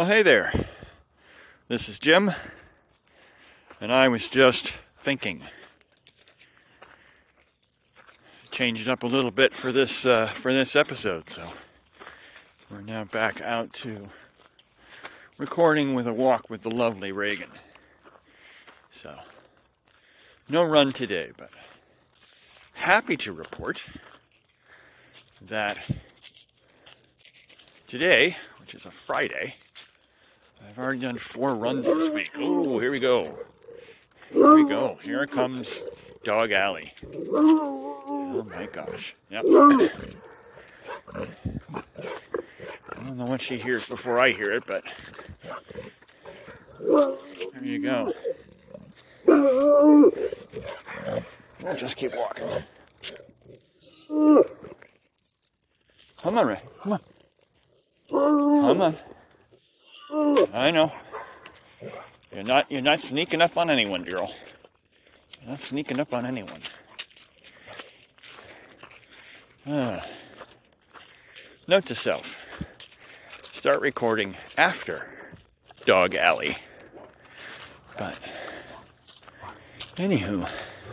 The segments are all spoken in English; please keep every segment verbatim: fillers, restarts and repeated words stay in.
hey there. This is Jim, and I was just thinking. Changed it up a little bit for this uh, for this episode, so we're now back out to recording with a walk with the lovely Reagan. So, no run today, but happy to report that today, which is a Friday, I've already done four runs this week. Oh, here we go. Here we go. Here comes Dog Alley. Oh my gosh. Yep. I don't know what she hears before I hear it, but there you go. We'll just keep walking. Come on, Ray. Come on. Come on. I know. You're not you're not sneaking up on anyone, girl. You're not sneaking up on anyone. Uh, note to self. Start recording after Dog Alley. But anywho,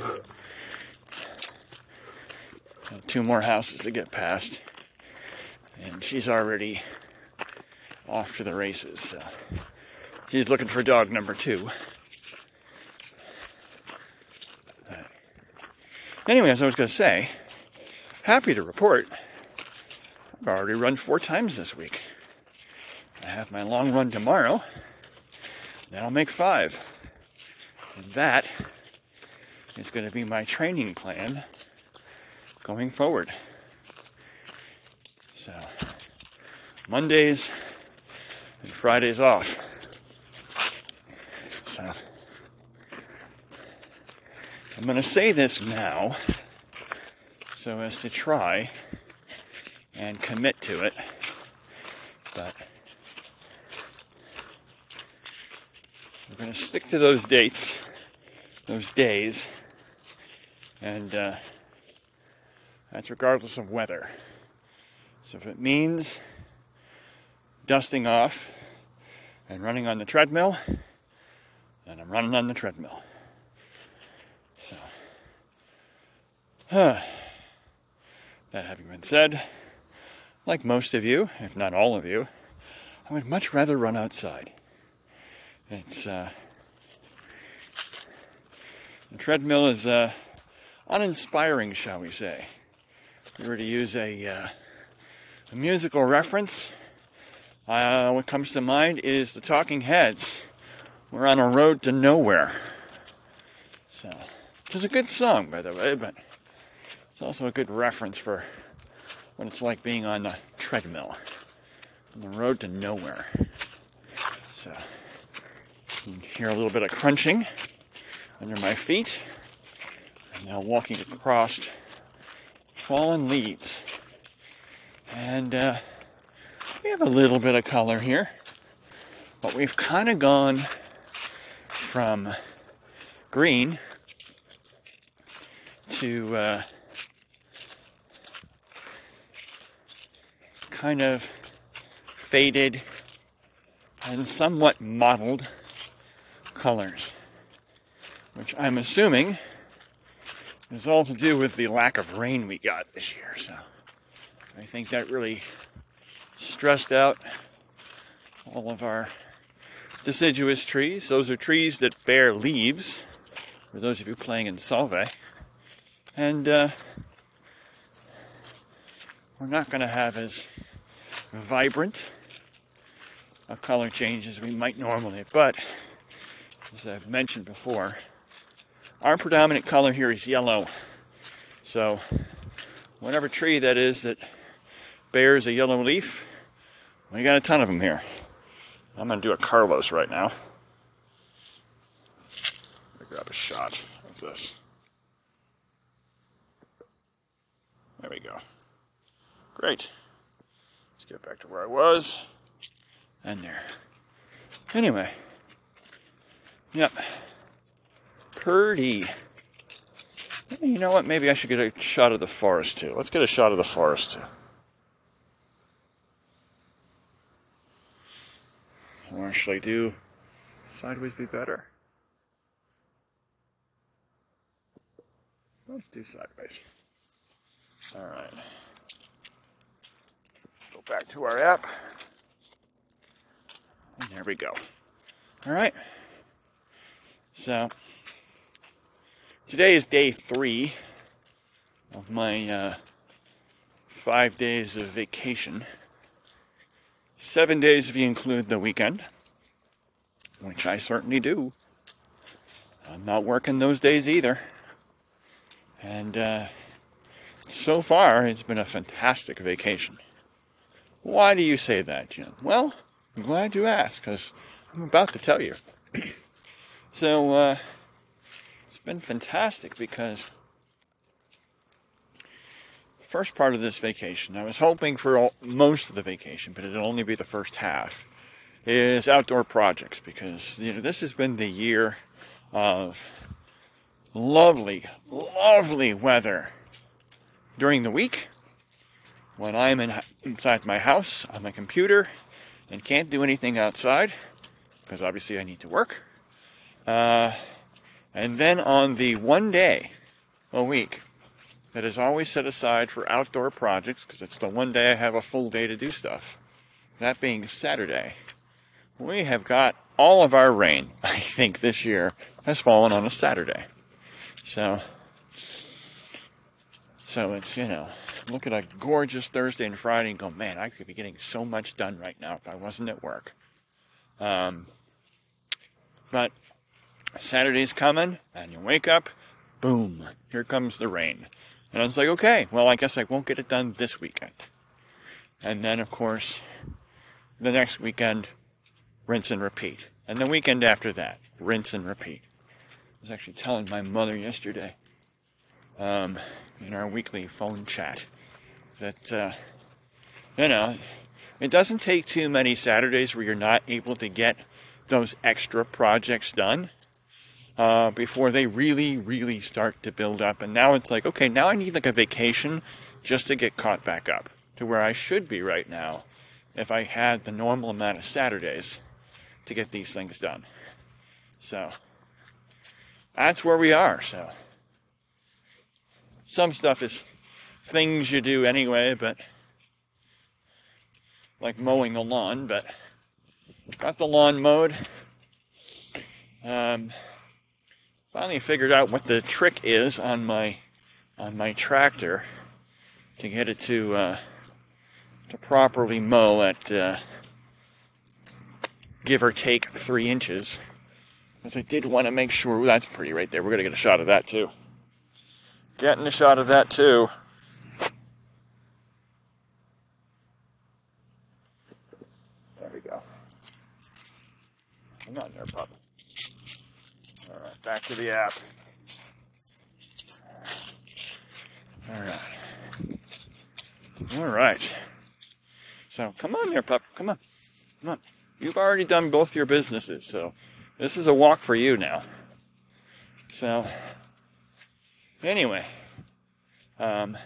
two more houses to get past, and she's already off to the races. So she's looking for dog number two. Anyway, as I was going to say, happy to report, I've already run four times this week. I have my long run tomorrow. That'll make five. And that is going to be my training plan going forward. So, Mondays and Fridays off. So, I'm going to say this now so as to try and commit to it, but we're going to stick to those dates, those days, and uh, that's regardless of weather. So if it means dusting off and running on the treadmill, then I'm running on the treadmill. So, huh. That having been said, like most of you, if not all of you, I would much rather run outside. It's, uh, the treadmill is, uh, uninspiring, shall we say. If we were to use a, uh, a musical reference, uh, what comes to mind is the Talking Heads. We're on a road to nowhere. So, which is a good song, by the way, but it's also a good reference for what it's like being on the treadmill, on the road to nowhere. So, you can hear a little bit of crunching under my feet. I'm now walking across fallen leaves. And uh, we have a little bit of color here, but we've kind of gone from green to uh, kind of faded and somewhat mottled colors, which I'm assuming is all to do with the lack of rain we got this year. So I think that really stressed out all of our deciduous trees. Those are trees that bear leaves, for those of you playing in Solvay. And uh, we're not going to have as vibrant a color change as we might normally. But, as I've mentioned before, our predominant color here is yellow. So, whatever tree that is that bears a yellow leaf, we got a ton of them here. I'm going to do a Carlos right now. Let me grab a shot of this. There we go. Great. Let's get back to where I was. And there. Anyway. Yep. Pretty. You know what? Maybe I should get a shot of the forest too. Let's get a shot of the forest too. actually do sideways be better? Let's do sideways. All right. Go back to our app. And there we go. All right. So, today is day three of my uh, five days of vacation. Seven days if you include the weekend, which I certainly do. I'm not working those days either. And uh, so far, it's been a fantastic vacation. Why do you say that, Jim? Well, I'm glad you asked, because I'm about to tell you. so, uh, it's been fantastic because the first part of this vacation, I was hoping for all, most of the vacation, but it'll only be the first half, is outdoor projects, because, you know, this has been the year of lovely, lovely weather during the week when I'm in, inside my house on my computer and can't do anything outside because obviously I need to work. Uh, and then on the one day a week that is always set aside for outdoor projects, because it's the one day I have a full day to do stuff, that being Saturday, we have got all of our rain, I think, this year has fallen on a Saturday. So, so it's, you know, look at a gorgeous Thursday and Friday and go, man, I could be getting so much done right now if I wasn't at work. Um, but Saturday's coming, and you wake up, boom, here comes the rain. And I was like, okay, well, I guess I won't get it done this weekend. And then, of course, the next weekend, rinse and repeat. And the weekend after that, rinse and repeat. I was actually telling my mother yesterday, um, in our weekly phone chat, that, uh, you know, it doesn't take too many Saturdays where you're not able to get those extra projects done uh, before they really, really start to build up. And now it's like, okay, now I need like a vacation just to get caught back up to where I should be right now if I had the normal amount of Saturdays to get these things done. So that's where we are. So some stuff is things you do anyway, but like mowing the lawn, but got the lawn mowed. Um, finally figured out what the trick is on my on my tractor to get it to uh, to properly mow at uh, give or take three inches. Because I did want to make sure, ooh, that's pretty right there. We're going to get a shot of that too. Getting a shot of that too. There we go. Come on there, pup. All right, back to the app. All right. All right. So come on there, pup. Come on. Come on. You've already done both your businesses, so this is a walk for you now. So, anyway, um,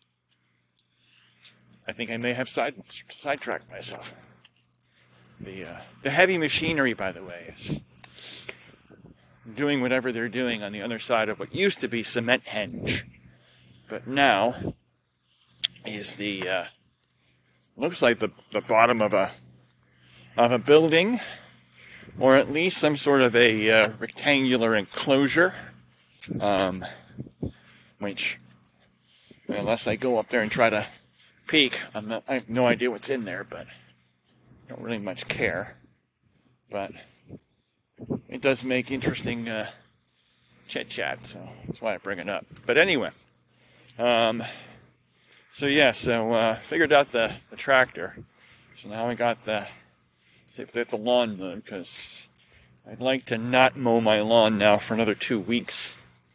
I think I may have side sidetracked myself. The uh, the heavy machinery, by the way, is doing whatever they're doing on the other side of what used to be Cement Henge, but now is the uh, looks like the the bottom of a of a building, or at least some sort of a uh, rectangular enclosure, um, which, unless I go up there and try to peek, I'm not, I have no idea what's in there, but I don't really much care. But it does make interesting uh, chit-chat, so that's why I bring it up. But anyway, um, so yeah, so uh, figured out the, the tractor. So now I got the get the lawn mowed, because I'd like to not mow my lawn now for another two weeks.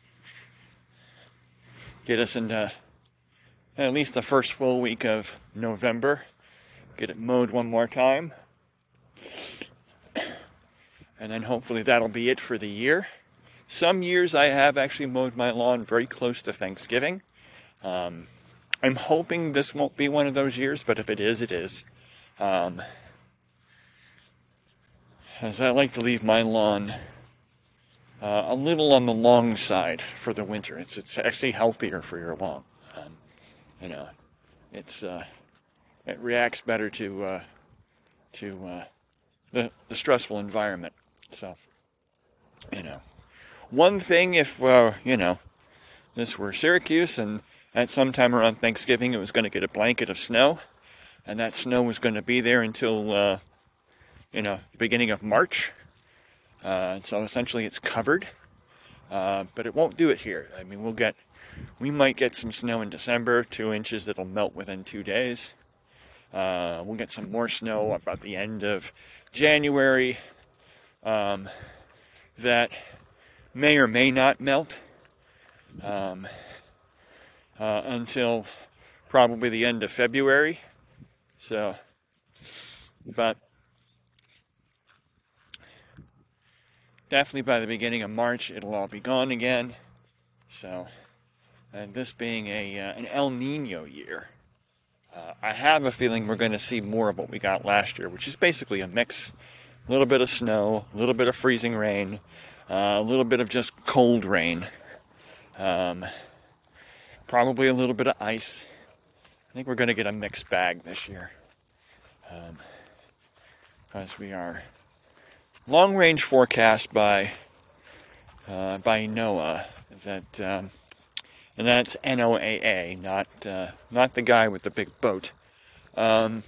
Get us into at least the first full week of November. Get it mowed one more time. And then hopefully that'll be it for the year. Some years I have actually mowed my lawn very close to Thanksgiving. Um, I'm hoping this won't be one of those years, but if it is, it is. Um, as I like to leave my lawn uh, a little on the long side for the winter. It's it's actually healthier for your lawn. Um, you know, it's uh, it reacts better to uh, to uh, the the stressful environment. So, you know, one thing if uh, you know this were Syracuse and at some time around Thanksgiving it was going to get a blanket of snow, and that snow was going to be there until uh, you know the beginning of March. Uh, so essentially it's covered, uh, but it won't do it here. I mean, we'll get, we might get some snow in December, two inches that'll melt within two days. Uh, we'll get some more snow about the end of January um, that may or may not melt um, uh, until probably the end of February. So, but definitely by the beginning of March, it'll all be gone again. So, and this being a uh, an El Nino year, uh, I have a feeling we're going to see more of what we got last year, which is basically a mix. A little bit of snow, a little bit of freezing rain, uh, a little bit of just cold rain. Um, probably a little bit of ice. I think we're going to get a mixed bag this year. Um, because we are long range forecast by uh, by NOAA that um, and that's N O A A, not uh, not the guy with the big boat. Um,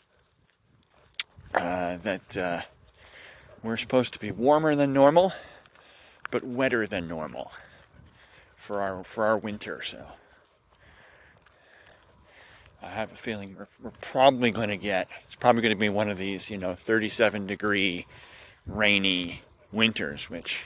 uh, that uh, we're supposed to be warmer than normal, but wetter than normal for our for our winter. So I have a feeling we're, we're probably going to get, it's probably going to be one of these, you know, thirty-seven degree rainy winters, which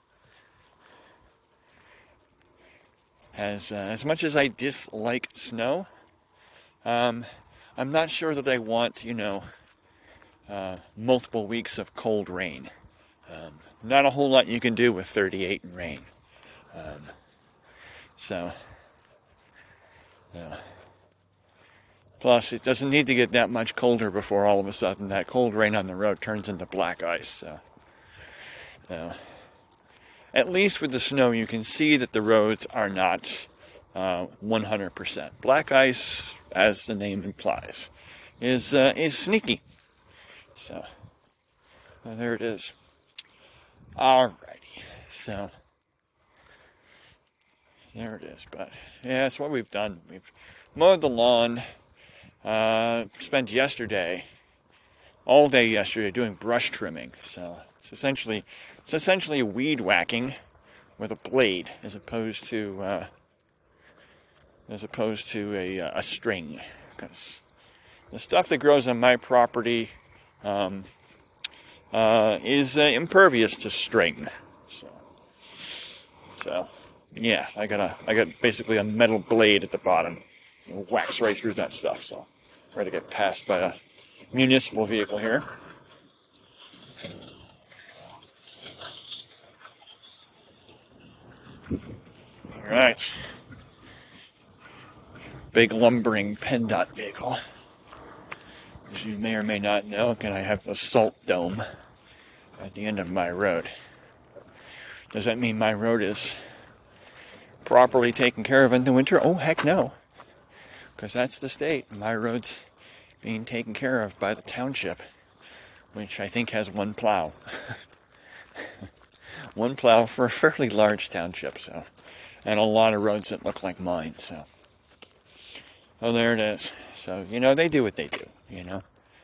has, uh, as much as I dislike snow, um, I'm not sure that I want, you know, uh, multiple weeks of cold rain. Um, not a whole lot you can do with thirty-eight and rain. Um, so, yeah. Plus, it doesn't need to get that much colder before all of a sudden that cold rain on the road turns into black ice. So, so at least with the snow, you can see that the roads are not uh, one hundred percent. Black ice, as the name implies, is uh, is sneaky. So, well, there it is. Alrighty. So, there it is. But, yeah, that's what we've done. We've mowed the lawn. Uh, spent yesterday, all day yesterday, doing brush trimming. So it's essentially, it's essentially weed whacking with a blade, as opposed to, uh, as opposed to a a string. Because the stuff that grows on my property um, uh, is uh, impervious to string. So, so yeah, I got a, I got basically a metal blade at the bottom. Whacks right through that stuff, so try to get passed by a municipal vehicle here. All right, big lumbering PennDOT vehicle. As you may or may not know, can I have a salt dome at the end of my road? Does that mean my road is properly taken care of in the winter? Oh, heck no. Because that's the state. My road's being taken care of by the township, which I think has one plow. One plow for a fairly large township, so, and a lot of roads that look like mine, so. Oh, there it is. So, you know, they do what they do, you know.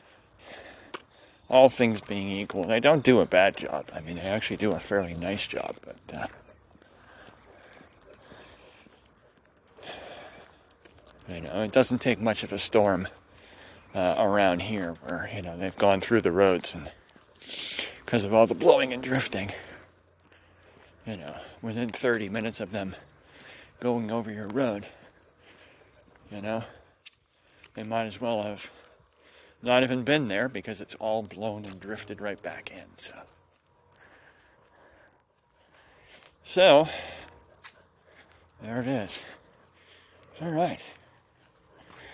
All things being equal, they don't do a bad job. I mean, they actually do a fairly nice job, but, uh, you know, it doesn't take much of a storm uh, around here where, you know, they've gone through the roads and because of all the blowing and drifting, you know, within thirty minutes of them going over your road, you know, they might as well have not even been there because it's all blown and drifted right back in, so. So, there it is. All right.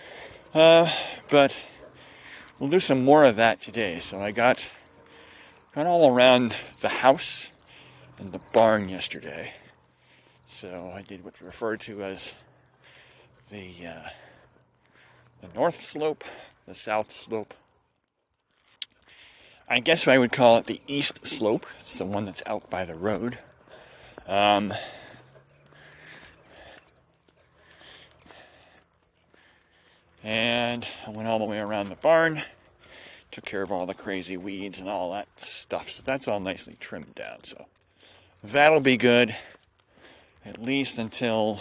Uh, but we'll do some more of that today. So I got got all around the house and the barn yesterday. So I did what you referred to as the uh, the north slope, the south slope. I guess I would call it the east slope. It's the one that's out by the road. Um, and I went all the way around the barn, took care of all the crazy weeds and all that stuff. So that's all nicely trimmed down. So that'll be good, at least until,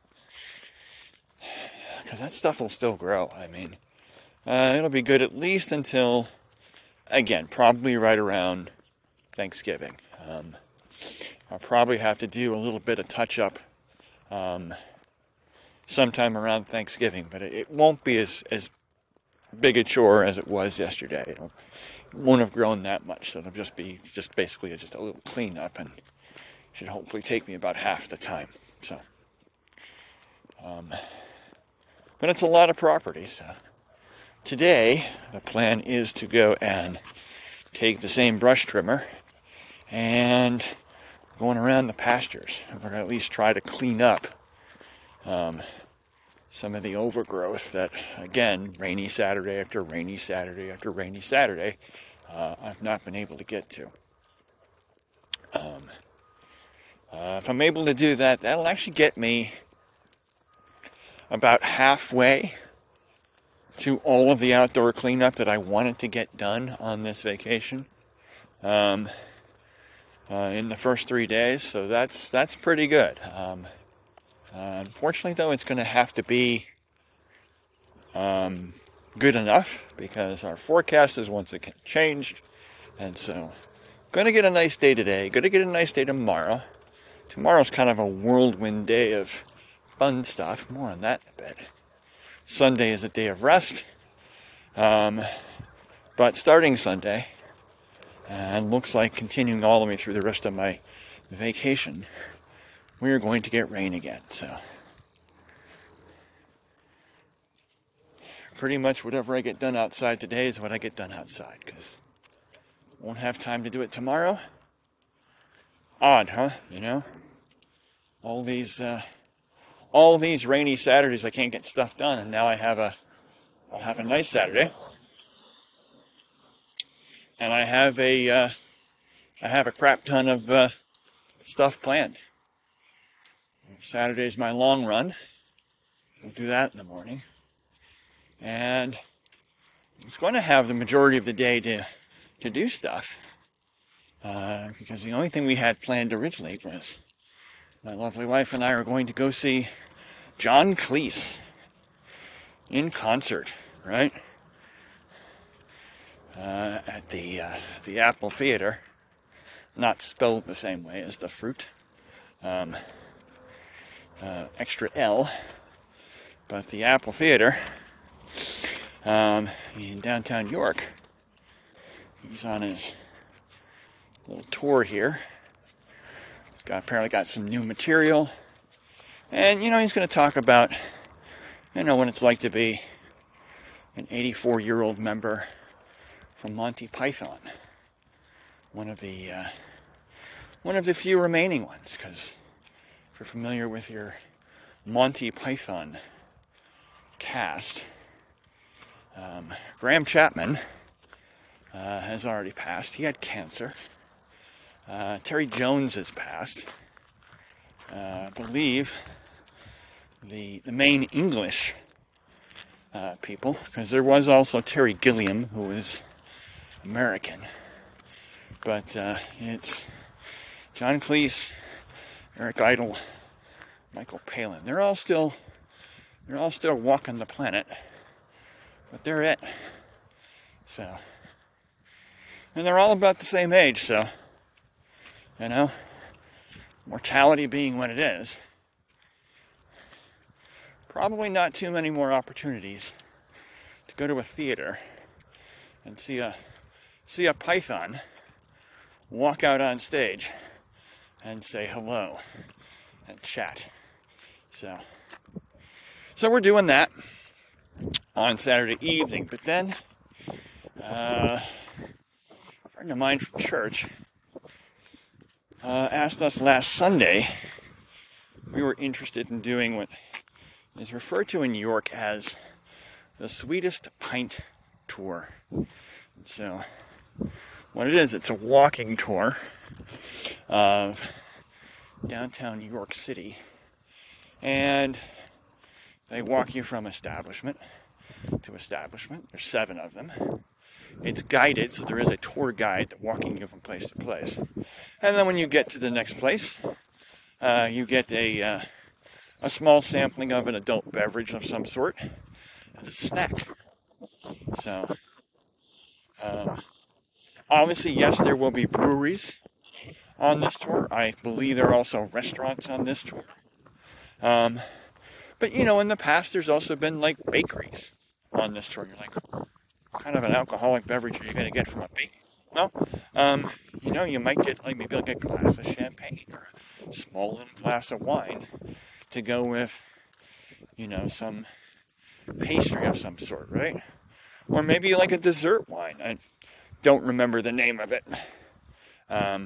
because that stuff will still grow. I mean, uh, it'll be good at least until, again, probably right around Thanksgiving. Um, I'll probably have to do a little bit of touch-up um, sometime around Thanksgiving, but it, it won't be as, as big a chore as it was yesterday. It'll, it won't have grown that much, so it'll just be just basically just a little cleanup, and should hopefully take me about half the time. So, um, but it's a lot of property, so today the plan is to go and take the same brush trimmer and going around the pastures. I'm going to at least try to clean up um, some of the overgrowth that, again, rainy Saturday after rainy Saturday after rainy Saturday, uh, I've not been able to get to. Um, uh, if I'm able to do that, that'll actually get me about halfway to all of the outdoor cleanup that I wanted to get done on this vacation. Um, Uh, in the first three days, so that's that's pretty good. Um, uh, unfortunately, though, it's going to have to be um, good enough because our forecast is once again changed, and so going to get a nice day today. Going to get a nice day tomorrow. Tomorrow's kind of a whirlwind day of fun stuff. More on that in a bit. Sunday is a day of rest, um, but starting Sunday, and looks like continuing all the way through the rest of my vacation, we are going to get rain again. So pretty much whatever I get done outside today is what I get done outside, because I won't have time to do it tomorrow. Odd, huh? You know? All these, uh, all these rainy Saturdays I can't get stuff done, and now I have a, I'll have a nice Saturday. And I have a, uh, I have a crap ton of uh, stuff planned. Saturday's my long run. We'll do that in the morning. And I was going to have the majority of the day to, to do stuff. Uh, because the only thing we had planned originally was my lovely wife and I are going to go see John Cleese in concert, right? Uh, at the uh, the Apple Theater, not spelled the same way as the fruit, um, uh, extra L, but the Apple Theater um, in downtown York. He's on his little tour here. He's got apparently got some new material, and you know he's going to talk about you know what it's like to be an eighty-four-year-old member from Monty Python, one of the uh, one of the few remaining ones. Because if you're familiar with your Monty Python cast, um, Graham Chapman uh, has already passed. He had cancer. Uh, Terry Jones has passed. Uh, I believe the the main English uh, people, because there was also Terry Gilliam, who was American, but uh, it's John Cleese, Eric Idle, Michael Palin. They're all still, they're all still walking the planet, but they're it. So, and they're all about the same age. So, you know, mortality being what it is, probably not too many more opportunities to go to a theater and see a see a python walk out on stage and say hello and chat. So, so we're doing that on Saturday evening. But then, uh, a friend of mine from church uh, asked us last Sunday. We were interested in doing what is referred to in York as the Sweetest Pint Tour. So, what it is, it's a walking tour of downtown York City. And they walk you from establishment to establishment. There's seven of them. It's guided, so there is a tour guide walking you from place to place. And then when you get to the next place, uh, you get a uh, a small sampling of an adult beverage of some sort and a snack. So, um, obviously, yes, there will be breweries on this tour. I believe there are also restaurants on this tour. Um, but, you know, in the past, there's also been, like, bakeries on this tour. You're like, what kind of an alcoholic beverage are you going to get from a bakery? Well, um, you know, you might get, like, maybe like a glass of champagne or a small little glass of wine to go with, you know, some pastry of some sort, right? Or maybe like a dessert wine. I don't remember the name of it. Um,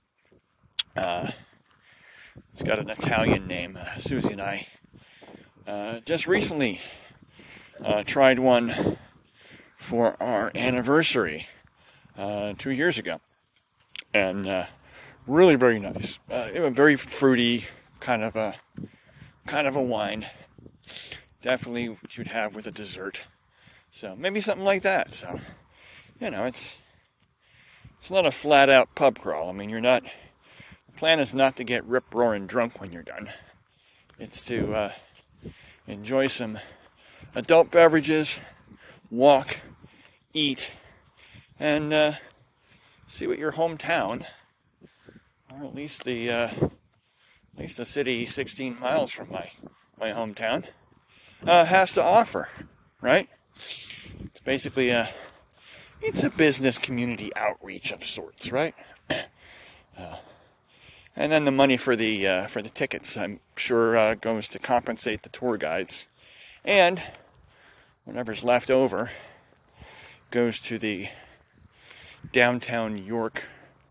uh, it's got an Italian name. Uh, Susie and I uh, just recently uh, tried one for our anniversary uh, two years ago. And uh, really very nice. Uh, it was very fruity, kind of a kind of a wine. Definitely what you'd have with a dessert. So maybe something like that. So, you know, it's it's not a flat out pub crawl. I mean, you're not, the plan is not to get rip roaring drunk when you're done. It's to uh, enjoy some adult beverages, walk, eat, and uh, see what your hometown, or at least the uh, at least the city sixteen miles from my my hometown, uh, has to offer, right? It's basically a it's a business community outreach of sorts, right? Uh, and then the money for the uh, for the tickets, I'm sure, uh, goes to compensate the tour guides, and whatever's left over goes to the downtown York,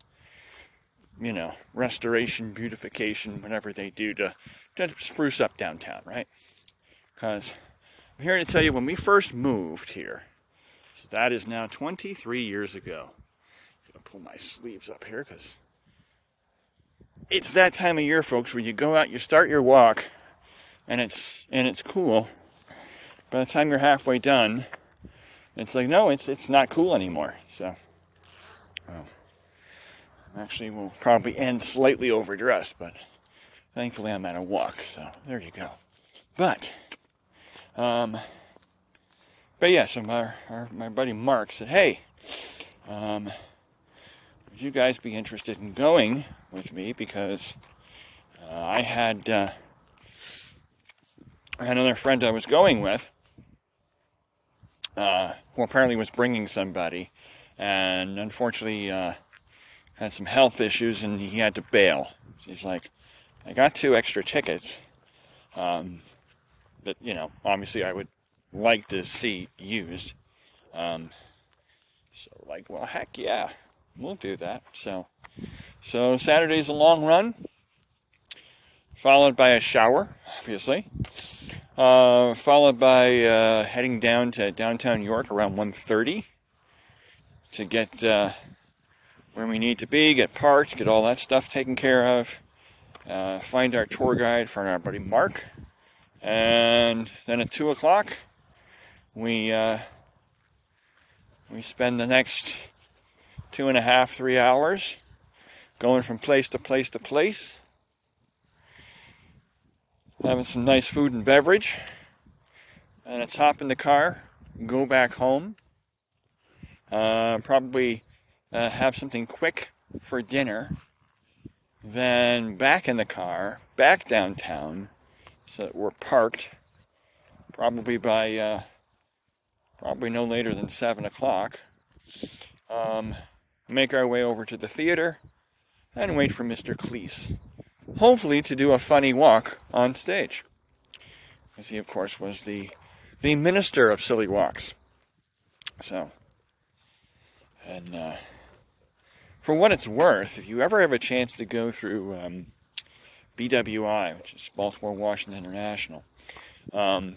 you know, restoration, beautification, whatever they do to, to spruce up downtown, right? Because I'm here to tell you, when we first moved here, so that is now twenty-three years ago. I'm going to pull my sleeves up here because it's that time of year, folks, where you go out, you start your walk, and it's and it's cool. By the time you're halfway done, it's like, no, it's it's not cool anymore. So, well, actually, we'll probably end slightly overdressed, but thankfully I'm at a walk, so there you go. But, um, but yeah, so my, our, my buddy Mark said, hey, um, would you guys be interested in going with me? Because uh, I had, uh, I had another friend I was going with, uh, who apparently was bringing somebody, and unfortunately, uh, had some health issues, and he had to bail. So he's like, I got two extra tickets, um, that, you know, obviously I would like to see used. Um, so like, well, heck yeah, we'll do that. So, so Saturday's a long run, followed by a shower, obviously, uh, followed by uh, heading down to downtown York around one thirty to get uh, where we need to be, get parked, get all that stuff taken care of, uh, find our tour guide, find our buddy Mark, and then at two o'clock, we uh, we spend the next two and a half, three hours going from place to place to place, having some nice food and beverage, and let's hop in the car, go back home, uh, probably uh, have something quick for dinner, then back in the car, back downtown, so that we're parked, probably by, uh, probably no later than seven o'clock, um, make our way over to the theater, and wait for Mister Cleese, hopefully to do a funny walk on stage, as he, of course, was the the minister of silly walks. So, and uh, for what it's worth, if you ever have a chance to go through um, B W I, which is Baltimore Washington International, um,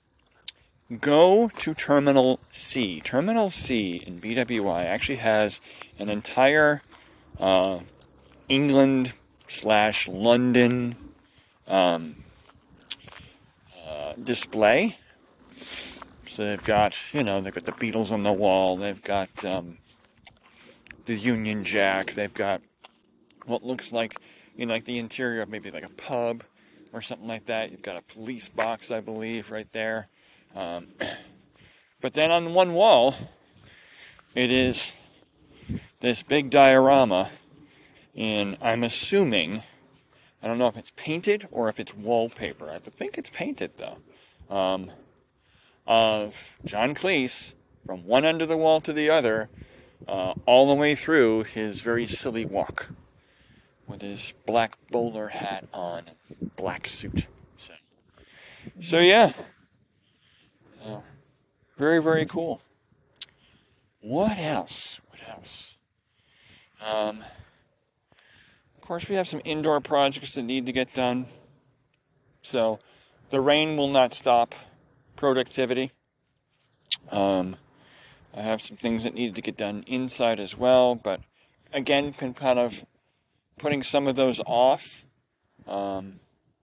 go to Terminal C. Terminal C in B W I actually has an entire uh, England slash London um, uh, display. So they've got, you know, they've got the Beatles on the wall. They've got um, the Union Jack. They've got what looks like, you know, like the interior of maybe like a pub or something like that. You've got a police box, I believe, right there. Um, but then on one wall, it is this big diorama in, I'm assuming, I don't know if it's painted or if it's wallpaper. I think it's painted, though. Um, of John Cleese from one end of the wall to the other, uh, all the way through his very silly walk with his black bowler hat on and black suit. So, so yeah. Uh, very, very cool. What else? What else? Um, of course, we have some indoor projects that need to get done. So, the rain will not stop productivity. Um, I have some things that needed to get done inside as well, but again, can kind of putting some of those off, um,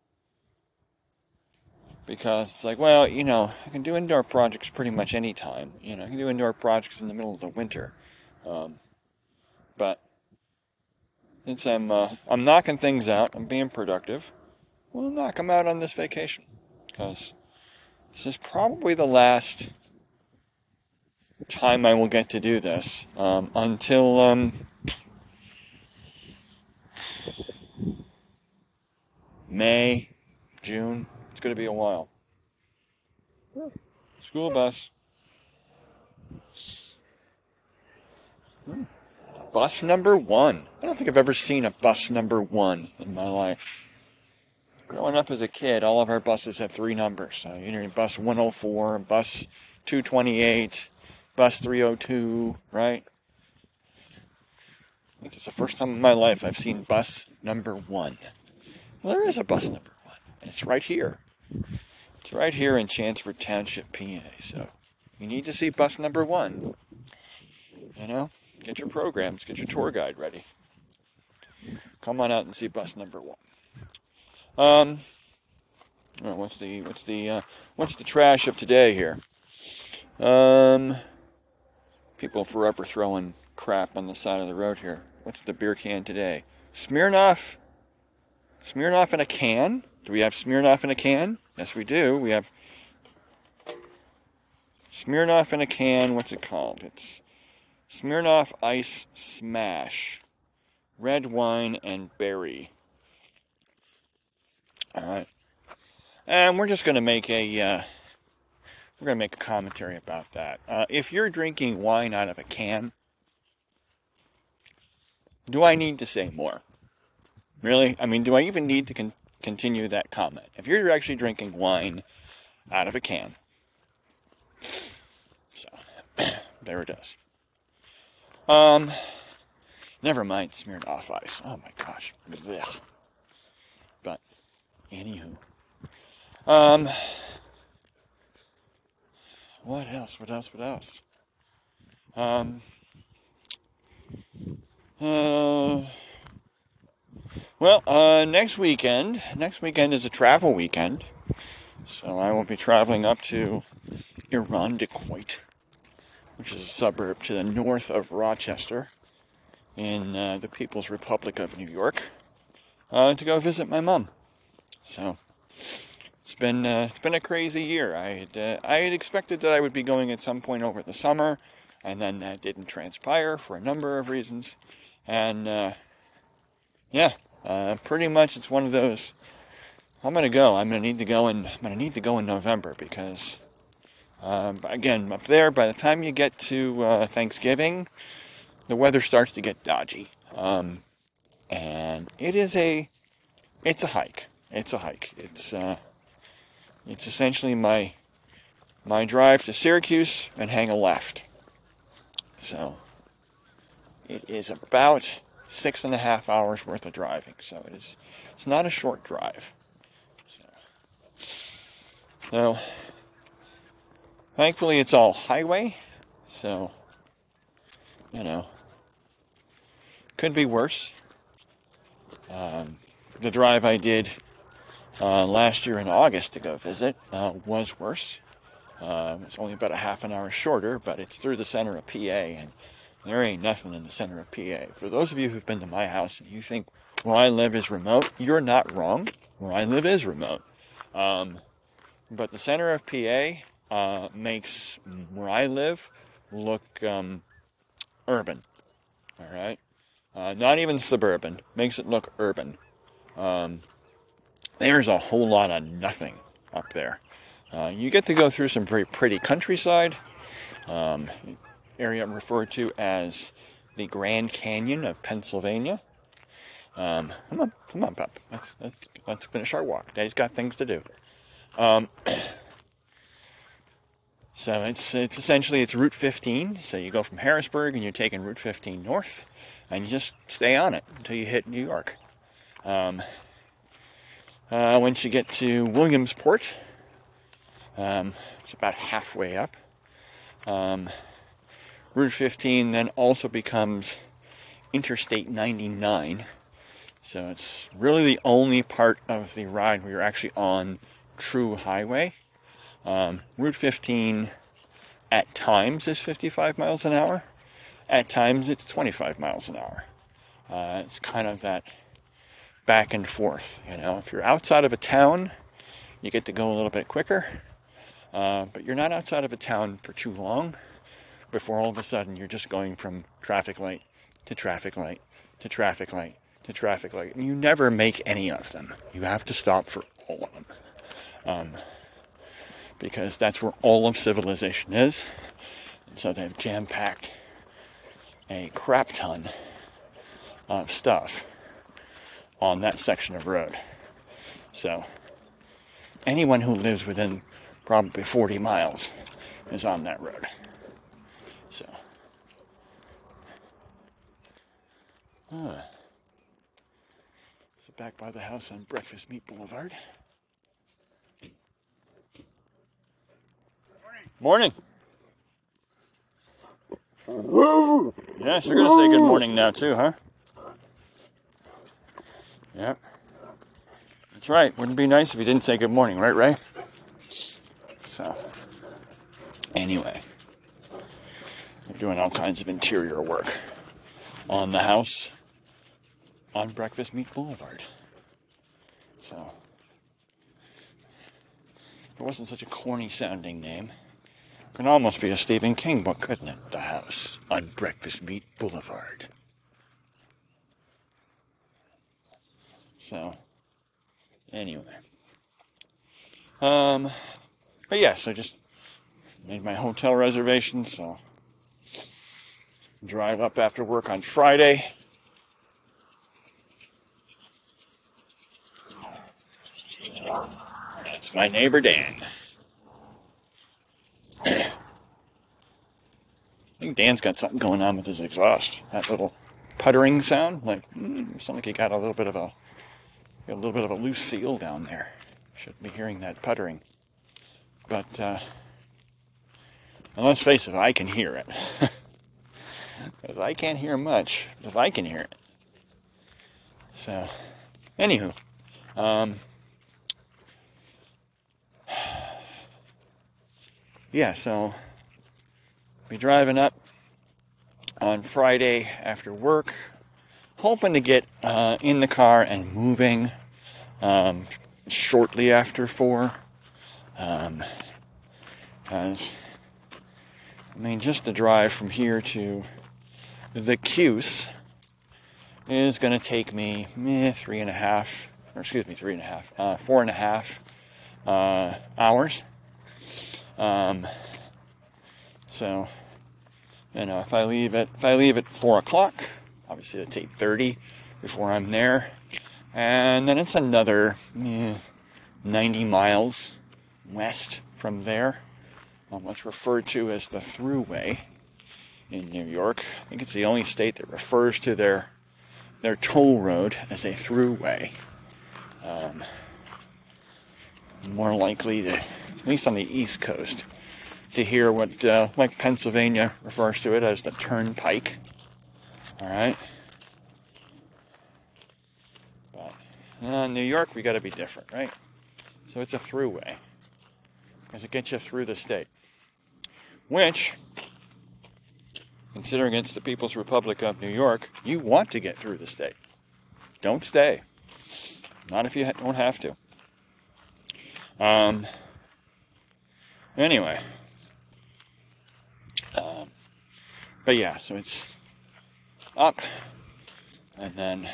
because it's like, well, you know, I can do indoor projects pretty much any time. You know, I can do indoor projects in the middle of the winter, um, but since I'm uh, I'm knocking things out, I'm being productive. We'll knock them out on this vacation, because this is probably the last time I will get to do this um, until um, May, June. It's going to be a while. School bus. Bus number one. I don't think I've ever seen a bus number one in my life. Growing up as a kid, all of our buses had three numbers. So, you know, bus one oh four, bus two twenty-eight, bus three oh two, right? I think it's the first time in my life I've seen bus number one. Well, there is a bus number one, and it's right here. It's right here in Chanceford Township, P A. So, you need to see bus number one. You know, get your programs, get your tour guide ready. Come on out and see bus number one. Um, well, what's the what's the uh, what's the trash of today here? Um, people forever throwing crap on the side of the road here. What's the beer can today? Smirnoff. Smirnoff in a can. Do we have Smirnoff in a can? Yes, we do. We have Smirnoff in a can. What's it called? It's Smirnoff Ice Smash, red wine and berry. All right, and we're just going to make a uh, we're going to make a commentary about that. Uh, if you're drinking wine out of a can, do I need to say more? Really? I mean, do I even need to con- continue that comment? If you're actually drinking wine out of a can, so there it is. Um, never mind Smirnoff Ice. Oh my gosh. Blech. But anywho, um, what else? What else? What else? Um, uh, well, uh, next weekend. Next weekend is a travel weekend, so I will be traveling up to Irondequoit, which is a suburb to the north of Rochester, in uh, the People's Republic of New York, uh, to go visit my mom. So it's been uh, it's been a crazy year. I had uh, I had expected that I would be going at some point over the summer, and then that didn't transpire for a number of reasons. And uh, yeah, uh, pretty much it's one of those. I'm gonna go. I'm gonna need to go in. I'm gonna need to go in November because, um, again, up there, by the time you get to uh, Thanksgiving, the weather starts to get dodgy, um, and it is a it's a hike. It's a hike. It's uh, it's essentially my my drive to Syracuse and hang a left. So it is about six and a half hours worth of driving. So it is, it's not a short drive. So, so thankfully it's all highway. So, you know, could be worse. Um, the drive I did uh, last year in August to go visit uh, was worse. Uh, it's only about a half an hour shorter, but it's through the center of P A, and there ain't nothing in the center of P A. For those of you who've been to my house and you think where I live is remote, you're not wrong. Where I live is remote. Um, but the center of P A uh, makes where I live look um, urban. All right? Uh, not even suburban. Makes it look urban. Um, there's a whole lot of nothing up there. Uh, you get to go through some very pretty countryside. Um, area referred to as the Grand Canyon of Pennsylvania. Um, come on, come on, Pep. Let's, let's, let's finish our walk. Daddy's got things to do. Um, so it's it's essentially it's Route fifteen. So you go from Harrisburg and you're taking Route fifteen north, and you just stay on it until you hit New York. Um, uh, once you get to Williamsport, um, it's about halfway up. Um, Route fifteen then also becomes Interstate ninety-nine. So it's really the only part of the ride where you're actually on true highway. Um, Route fifteen at times is fifty-five miles an hour. At times it's twenty-five miles an hour. Uh, it's kind of that back and forth. You know, if you're outside of a town, you get to go a little bit quicker. Uh, but you're not outside of a town for too long before all of a sudden you're just going from traffic light to traffic light to traffic light to traffic light. And you never make any of them. You have to stop for all of them. Um, because that's where all of civilization is. And so they've jam-packed a crap ton of stuff on that section of road. So anyone who lives within probably forty miles is on that road. So, uh, so back by the house on Breakfast Meat Boulevard. Morning. Morning. Yes, you're gonna say good morning now too, huh? Yep. That's right. Wouldn't it be nice if you didn't say good morning, right, Ray? So, anyway, we're doing all kinds of interior work on the house on Breakfast Meat Boulevard. So, it wasn't such a corny sounding name. It could almost be a Stephen King book, couldn't it? The house on Breakfast Meat Boulevard. So, anyway. Um... But yeah, so just made my hotel reservation, so drive up after work on Friday. That's my neighbor Dan. I think Dan's got something going on with his exhaust. That little puttering sound, like mm, it sounds like he got a little bit of a got a little bit of a loose seal down there. Shouldn't be hearing that puttering. But, uh, and let's face it, I can hear it. Because I can't hear much, but I can hear it. So, anywho, um, yeah, so, be driving up on Friday after work, hoping to get uh, in the car and moving um, shortly after four. Um, as, I mean, just the drive from here to the Cuse is going to take me eh, three and a half, or excuse me, three and a half, uh, four and a half uh, hours. Um, so, you know, if I leave at if I leave at four o'clock, obviously it's eight thirty before I'm there, and then it's another eh, ninety miles west from there, um, what's referred to as the Thruway, in New York. I think it's the only state that refers to their their toll road as a throughway. Um, more likely to, at least on the East Coast, to hear what, uh, like Pennsylvania refers to it as the turnpike. All right. But uh, New York, we got to be different, right? So it's a throughway, because it gets you through the state, which, considering it's the People's Republic of New York, you want to get through the state. Don't stay. Not if you don't have to. Um. Anyway. Um, but yeah, so it's up, and then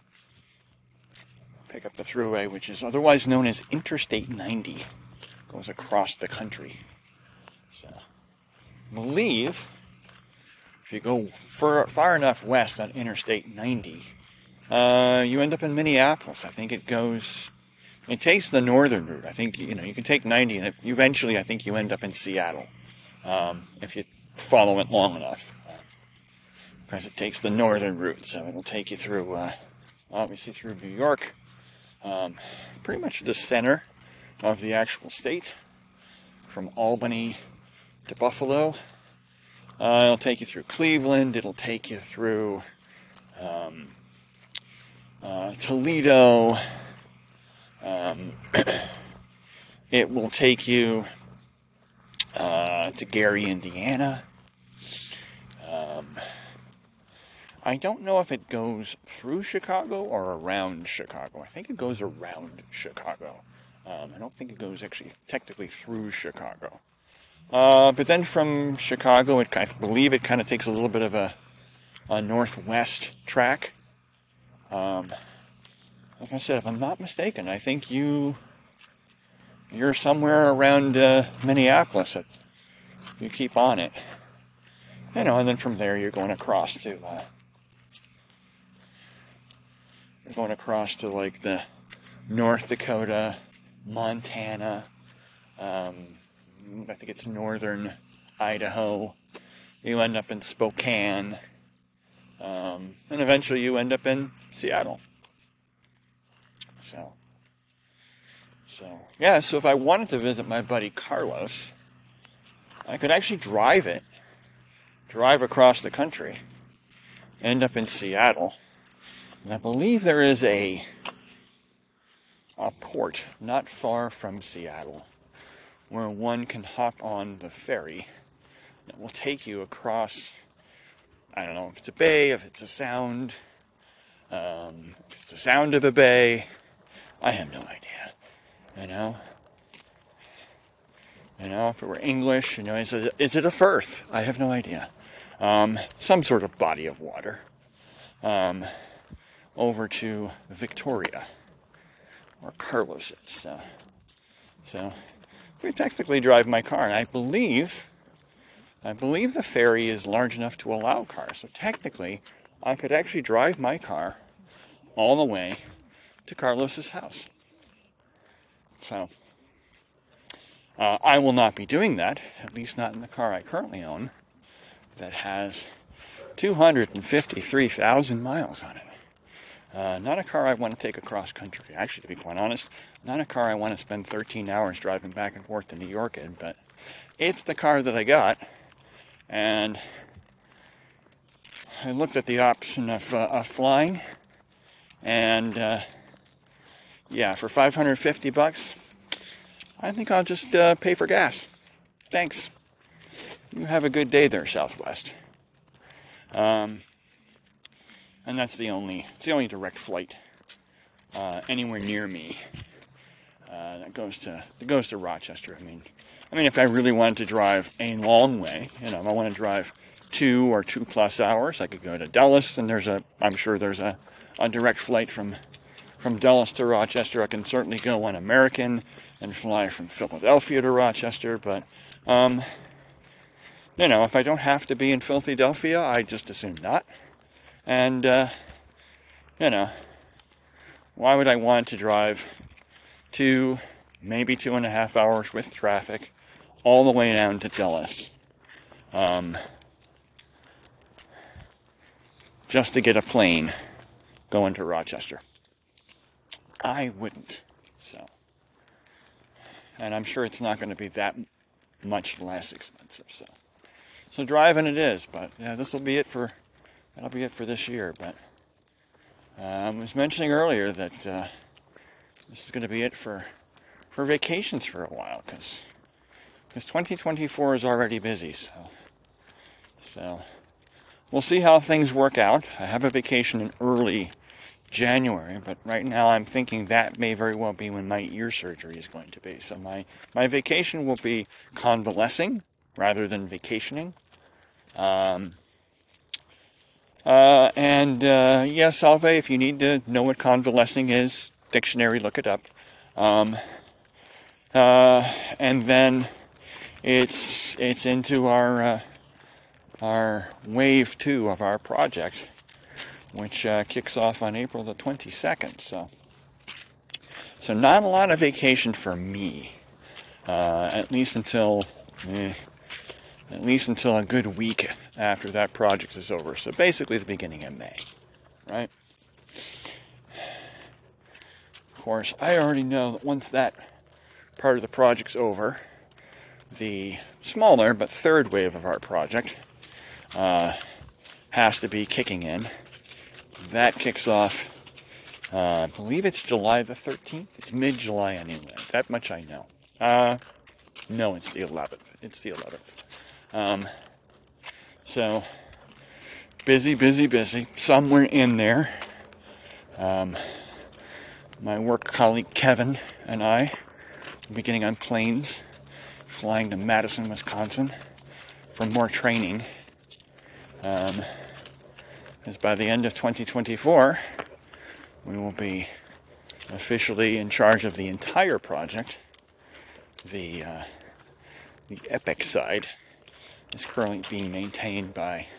pick up the thruway, which is otherwise known as Interstate ninety. Goes across the country. So, I believe if you go far, far enough west on Interstate ninety, uh, you end up in Minneapolis. I think it goes, it takes the northern route. I think, you know, you can take ninety, and eventually I think you end up in Seattle, um, if you follow it long enough. Uh, because it takes the northern route, so it'll take you through, uh, obviously through New York, um, pretty much the center of the actual state, from Albany to Buffalo. Uh, it'll take you through Cleveland. It'll take you through um, uh, Toledo. Um, it will take you uh, to Gary, Indiana. Um, I don't know if it goes through Chicago or around Chicago. I think it goes around Chicago. Um, I don't think it goes actually technically through Chicago. Uh, but then from Chicago, it, I believe it kind of takes a little bit of a, a northwest track. Um, like I said, if I'm not mistaken, I think you, you're somewhere around uh, Minneapolis. It, you keep on it. You know, and then from there you're going across to, uh, you're going across to like the North Dakota, Montana, um, I think it's northern Idaho. You end up in Spokane, um, and eventually you end up in Seattle. So, so yeah. So if I wanted to visit my buddy Carlos, I could actually drive it, drive across the country, end up in Seattle, and I believe there is a a port not far from Seattle where one can hop on the ferry that will take you across, I don't know if it's a bay, if it's a sound, um, if it's the sound of a bay, I have no idea, you know, you know, if it were English, you know, is it, is it a firth? I have no idea, um, some sort of body of water, um, over to Victoria, where Carlos is, so, so, I could technically drive my car, and I believe, I believe the ferry is large enough to allow cars, so technically, I could actually drive my car all the way to Carlos's house. So, uh, I will not be doing that, at least not in the car I currently own, that has two hundred fifty-three thousand miles on it. Uh, not a car I want to take across country. Actually, to be quite honest, not a car I want to spend thirteen hours driving back and forth to New York in, but it's the car that I got, and I looked at the option of, uh, of flying, and uh, yeah, for five hundred fifty bucks, I think I'll just uh, pay for gas. Thanks. You have a good day there, Southwest. Um... And that's the only, it's the only direct flight uh, anywhere near me uh, that goes to that goes to Rochester. I mean, I mean, if I really wanted to drive a long way, you know, if I want to drive two or two plus hours, I could go to Dulles, and there's a, I'm sure there's a, a direct flight from from Dulles to Rochester. I can certainly go on American and fly from Philadelphia to Rochester, but um, you know, if I don't have to be in Philadelphia, I just assume not. And, uh, you know, why would I want to drive two, maybe two and a half hours with traffic all the way down to Dulles? Um, just to get a plane going to Rochester. I wouldn't. So, and I'm sure it's not going to be that much less expensive. So, so driving it is. But yeah, this will be it for that'll be it for this year. But uh, I was mentioning earlier that uh, this is going to be it for for vacations for a while, because because twenty twenty-four is already busy. So, so we'll see how things work out. I have a vacation in early January, but right now I'm thinking that may very well be when my ear surgery is going to be. So my, my vacation will be convalescing rather than vacationing. Um, uh, and uh, yeah, Salve, if you need to know what convalescing is, dictionary, look it up. Um, uh, and then it's it's into our uh, our wave two of our project, which uh, kicks off on April the twenty-second. So, so not a lot of vacation for me, uh, at least until, eh, at least until a good week after that project is over. So basically the beginning of May, right? Of course, I already know that once that part of the project's over, the smaller but third wave of our project uh, has to be kicking in. That kicks off, uh, I believe it's July the thirteenth. It's mid-July anyway. That much I know. Uh, no, it's the eleventh. It's the eleventh. Um, so, busy, busy, busy. Somewhere in there, um, my work colleague Kevin and I will be getting on planes, flying to Madison, Wisconsin for more training. Um... Because by the end of twenty twenty-four, we will be officially in charge of the entire project. The uh, the Epic side is currently being maintained by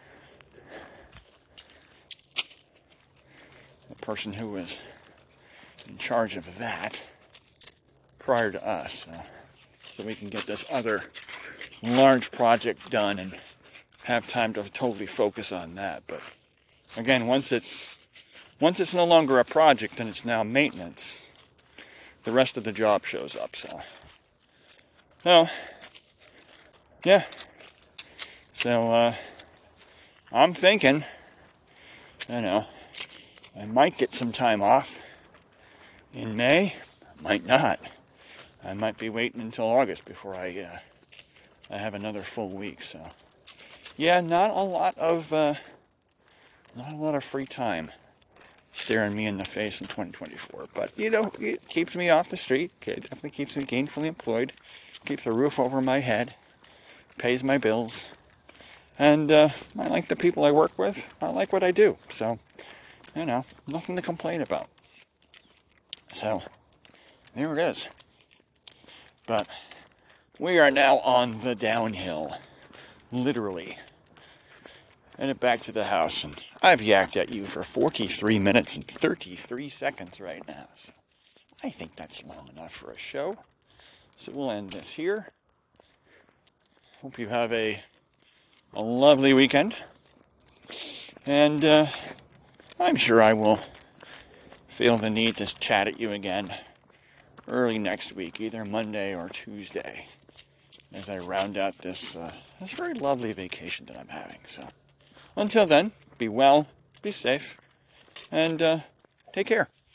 the person who was in charge of that prior to us, so, so we can get this other large project done and have time to totally focus on that. But again, once it's once it's no longer a project and it's now maintenance, the rest of the job shows up. So, so yeah. So uh, I'm thinking, you know, I might get some time off in May. I might not. I might be waiting until August before I uh, I have another full week. So. Yeah, not a lot of uh, not a lot of free time staring me in the face in twenty twenty-four. But you know, it keeps me off the street. It definitely keeps me gainfully employed. Keeps a roof over my head. Pays my bills. And uh, I like the people I work with. I like what I do. So, you know, nothing to complain about. So, there it is. But we are now on the downhill. Literally. Headed back to the house, and I've yacked at you for forty-three minutes and thirty-three seconds right now. So I think that's long enough for a show. So we'll end this here. Hope you have a a lovely weekend. And uh, I'm sure I will feel the need to chat at you again early next week, either Monday or Tuesday, as I round out this uh, this very lovely vacation that I'm having. So, until then, be well, be safe, and uh, take care.